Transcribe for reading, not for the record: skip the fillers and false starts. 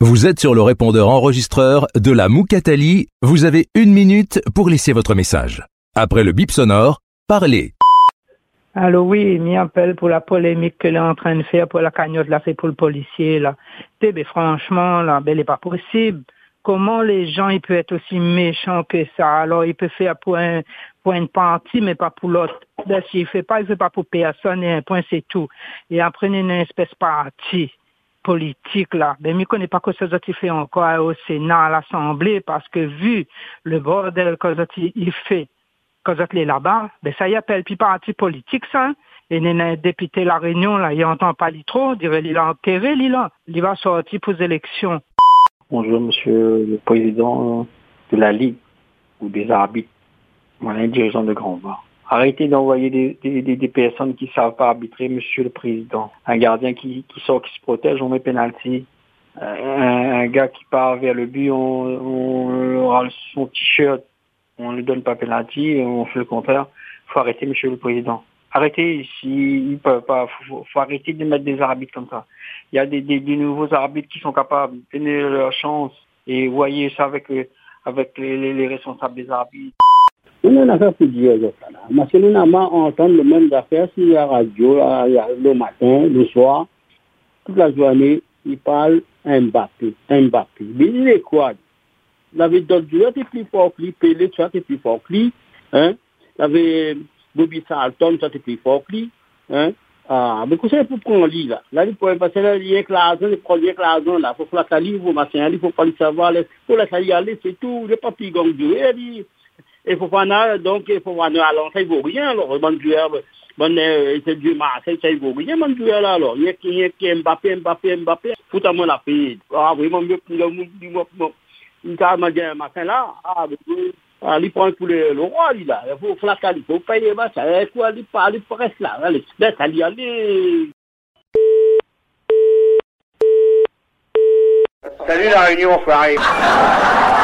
Vous êtes sur le répondeur enregistreur de la Moukatali. Vous avez 1 minute pour laisser votre message. Après le bip sonore, parlez. Allô, oui, m'y appelle pour la polémique qu'elle est en train de faire pour la cagnotte là, fait pour le policier là. Franchement là, elle est pas possible. Comment les gens ils peuvent être aussi méchants que ça? Alors il peut faire pour une partie mais pas pour l'autre. S'il fait pas pour personne et un point c'est tout. Et après une espèce parti politique là, mais je connais pas que ça fait encore au Sénat, à l'Assemblée, parce que vu le bordel que ça il fait, quand ça est là-bas, ben ça y appelle puis parti politique ça. Et les députés la Réunion là, il entend pas trop, il a enterré il va sortir pour les élections. Bonjour monsieur le président de la Ligue ou des arbitres, moi un dirigeant de Grand Var. Arrêtez d'envoyer des personnes qui ne savent pas arbitrer, monsieur le président. Un gardien qui sort, qui se protège, on met pénalty. Un gars qui part vers le but, on râle son t-shirt, on ne lui donne pas pénalty, on fait le contraire. Il faut arrêter, monsieur le président. Arrêtez, s'ils peuvent pas, faut arrêter de mettre des arbitres comme ça. Il y a des nouveaux arbitres qui sont capables de donner leur chance et voyez ça avec les responsables des arbitres. On a une affaire pour dire ça. Parce que nous n'avons entendu le même affaire sur la radio, le matin, le soir, toute la journée, il parle Mbappé. Mais il est quoi? Il avait d'autres joueurs qui étaient plus forts que lui, Pelé, tu vois, qui est plus fort que lui. Hein? Il avait Bobby Charlton, qui est plus fort que lui. Hein? Ah, mais comment pour prendre lui là? Là, il pourrait passer là, il y a que l'argent, il prend rien que l'argent là. Il faut que la livre, machin, il faut pas le savoir, il faut laisser y aller, c'est tout. Il n'est pas plus grand que Dieu. Il faut pas donc il faut voir alors ça il vaut rien alors bon joueur c'est du Marseille ça il vaut rien bon joueur là alors il y a Mbappé fout à moi la paix vraiment mieux pour il carrément bien matin là il prend pour le roi là il faut flatter il faut payer ça quoi il parle presque là allez laisse aller aller. Salut la Réunion, frère.